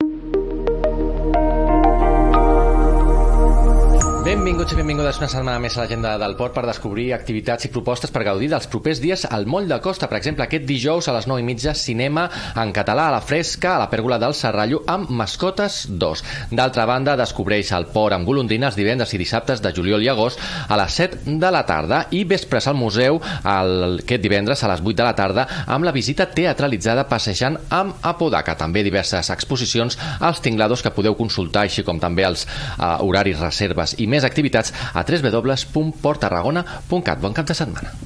Benvinguts i benvingudes una setmana més a l'agenda del port per descobrir activitats i propostes per gaudir dels propers dies al Moll de Costa. Per exemple, aquest dijous a les 9:30, cinema en català a la fresca a la pèrgola del Serrallo amb Mascotes 2. D'altra banda, descobreix el port amb golondrines divendres i dissabtes de juliol i agost a les 7 de la tarda i vespres al museu aquest divendres a les 8 de la tarda amb la visita teatralitzada Passejant amb Apodaca. També diverses exposicions als tinglados que podeu consultar, així com també els horaris, reserves i més activitats a www.porttarragona.cat. Bon cap de setmana.